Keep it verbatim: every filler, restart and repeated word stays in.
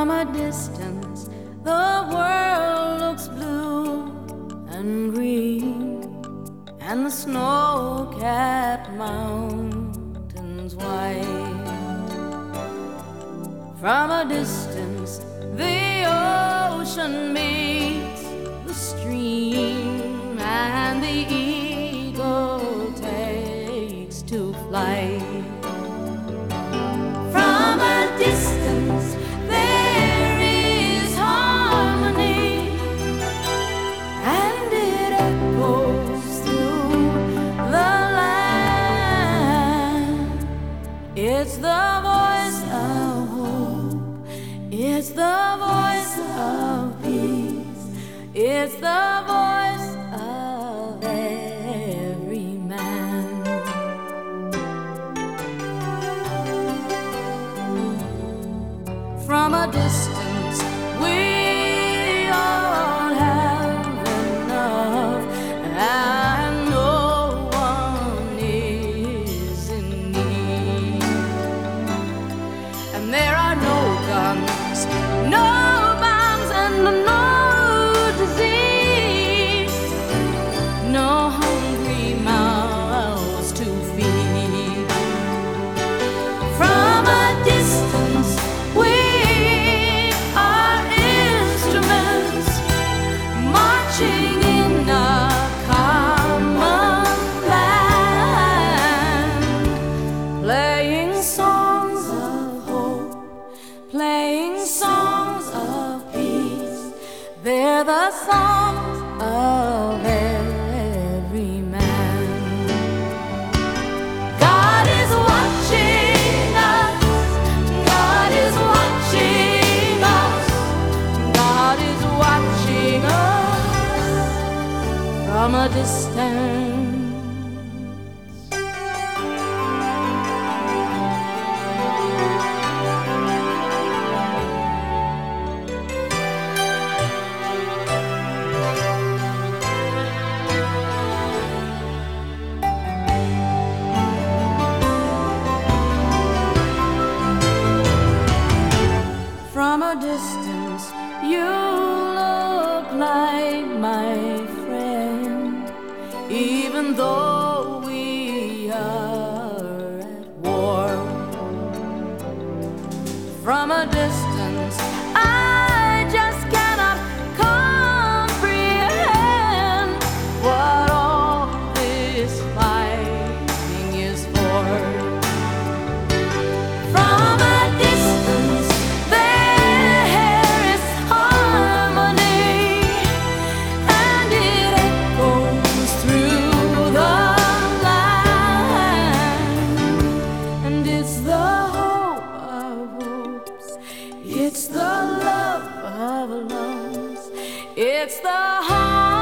From a distance, the world looks blue and green, and the snow-capped mountains white. From a distance, the ocean meets the stream, and the eagle takes to flight. From a distance, there is harmony, and it echoes through the land. It's the voice of hope, it's the voice of peace, it's the voice of every man. From a distance, we all have enough, and no one is in need. And there are no guns, no bombs, and no disease, no hungry mouths to feed. From a distance, we are instruments marching in a common land, playing songs of hope, playing songs of peace. They're the songs of every man. God is watching us, God is watching us, God is watching us from a distance. From a distance, you look like my friend, even though we are at war. From a distance, I just cannot comprehend what all this fighting is for. From a distance, there is harmony, and it echoes through the land. And it's the hope of hopes, it's the love of loves, it's the heart